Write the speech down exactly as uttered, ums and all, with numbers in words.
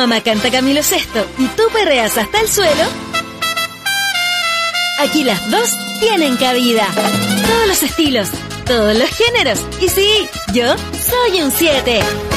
mamá canta Camilo Sesto y tú perreas hasta el suelo, aquí las dos tienen cabida. Todos los estilos, todos los géneros. Y sí, yo soy un siete.